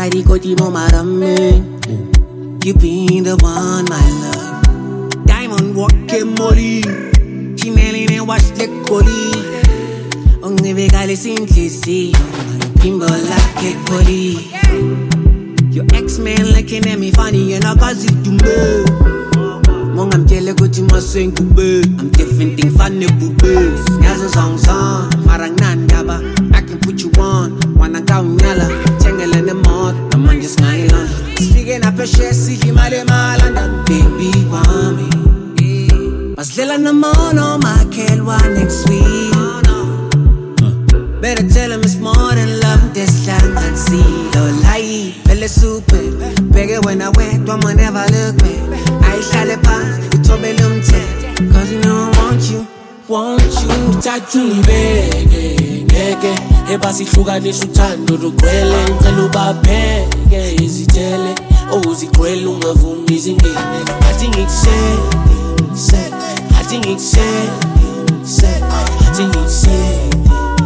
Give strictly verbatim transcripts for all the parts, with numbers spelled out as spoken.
kari koti mo marame. You be the one, my love. Diamond walking molly. Chinelli ne wash the coli. Only we got simply see. Pimbo like a coli. Your ex-man looking at me funny and I cause it to me. Mong I'm jelly go to my swing kube. I'm different thing funny bube. Nyazo song song. Marang nandaba. I can put you on. Wanna go nyala. Tangle in the mud. I'm on just my land. Speaking up a share, see him at the malanda. Baby, want me. Mas lila na mono, my kelwa next week. Better tell him it's more than love. This land and see. Don't lie, feel super. Bigger when I went, one will never look back. I shall it pass, you told me them ten. Cause you know I want you, want you. Tattoo bege, bege. Eba sihluka nisuthando lugcwele. Ngicela ubapheke izitele. Oh zigcwele ungavumi izingene. Athi ngikusele, ngikusele. Athi ngikusele, ngikusele. Athi ngikusele.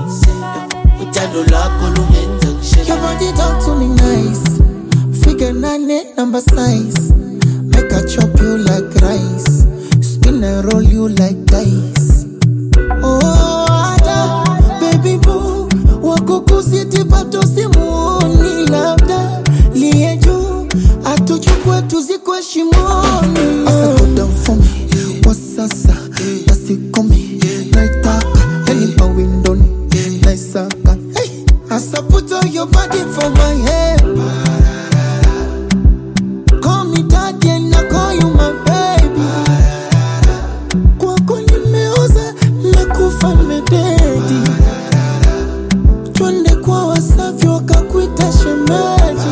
Your body talk to me nice. Figure nine number size. Make I chop you like rice. Spin and roll you like dice. Oh, Ada, baby boo. Wakuku city pato simuni labda. Lieju, atuchukwe tuzikwe shimoni. Asa go down for me. Wasasa, nasi komi. Naitaka, heli pa window ni. Naisaka. As I put on your body for my head. Call me daddy and I call you my baby. Kwako nimeuza na kufa mededi. Twende kwa Wasafi wakakuita shemeji.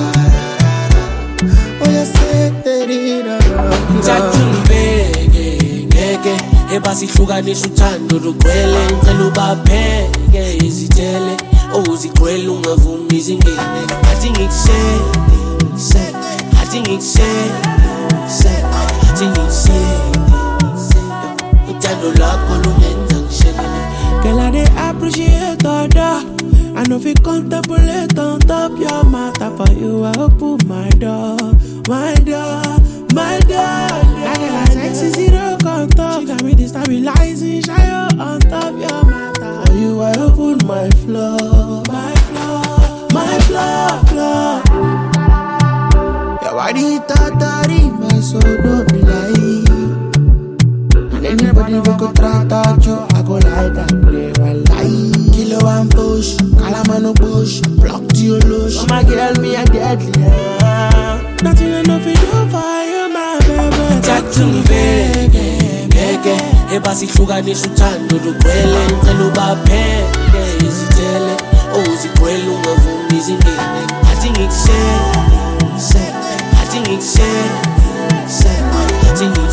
Oya seterira. Tattoo bege, bege. Eba sihluka nisuthando lugcwele. Ngicela ubapheke izitele. Oh zigcwele ungavumi izingene. Athi ngikusele, ngikusele. Athi ngikusele, ngikusele. Athi ngikusele, ngikusele. Uthando lakho lungenza ngishelele. Girl, I dey appreciate all that. I know if you contemplate on top your matter. For you I open my door, my door, my door. That girl has sexy zero contact. She got me destabilizing, shy on top your matter. For you I open my floor, my floor, my floor, floor. Your body tatari, my soul don't be like. And anybody who could try to you, I go like that, never lie. Kilo and push, calamano push, block to your lush. My girl, me a deadly. Nothing enough to do for you, my baby. Tattoo bege, bege. Eba sihluka nisuthando lugcwele. Ngicela ubapheke izitele. Oh zigcwele ungavumi izingene. Athi ngikusele, ngikusele. Athi ngikusele, ngikusele. Athi ngikusele.